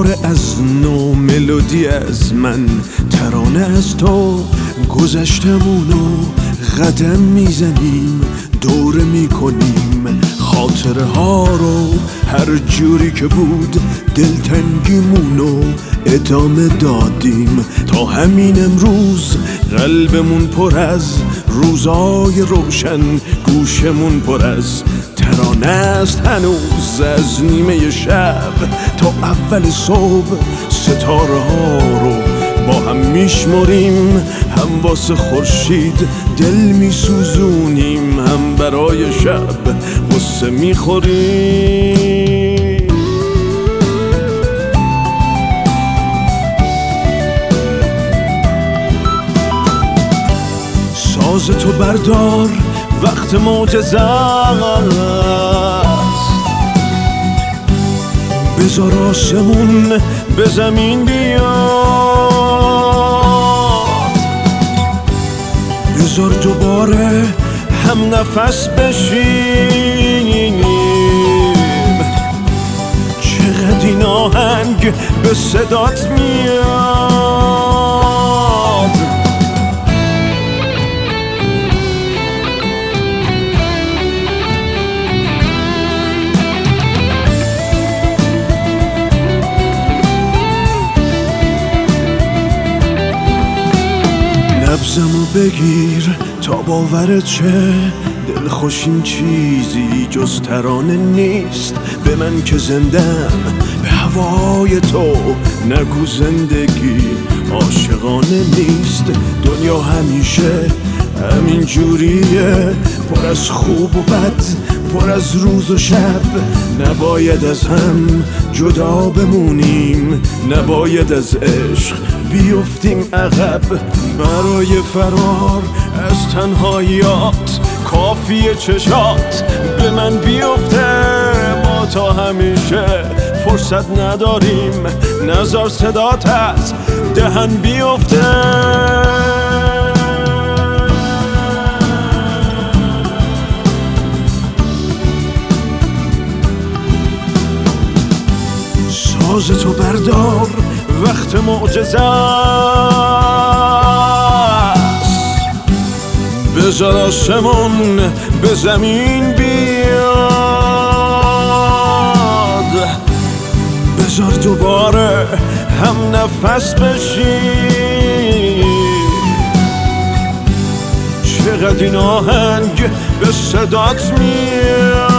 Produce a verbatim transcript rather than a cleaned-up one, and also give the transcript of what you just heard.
دوباره از نو ملودی از من، ترانه از تو گذشتمونو قدم میزنیم، دوره میکنیم خاطره ها رو، هر جوری که بود دلتنگیمونو ادامه دادیم تا همین امروز. قلبمون پر از روزای روشن، گوشمون پر از ترانه است هنوز، از نیمه شب تا اول صبح ستاره ها رو با هم میشمریم، هم واسه خورشید دل میسوزونیم، هم برای شب غصه میخوریم. ساز تو بردار وقت معجزه است، بذار آسمون به زمین بیاد، بذار دوباره هم نفس بشینیم، چقدر این آهنگ به صدات میاد. نبضمو بگیر تا باورت شه، دلخوش این چیزی جز ترانه نیست، به من که زندم به هوای تو، نگو زندگی عاشقانه نیست. دنیا همیشه همین جوریه، پر از خوب و بد، پر از روز و شب، نباید از هم جدا بمونیم، نباید از عشق بیفتیم عقب. برای فرار از تنهاییات کافیه چشات به من بیفته، ما تا همیشه فرصت نداریم، نذار صدات از دهن بیفته. ساز تو بردار وقت معجزه است، بذار آسمون به زمین بیاد، بذار دوباره هم نفس بشیم، چقدر این آهنگ به صدات میاد.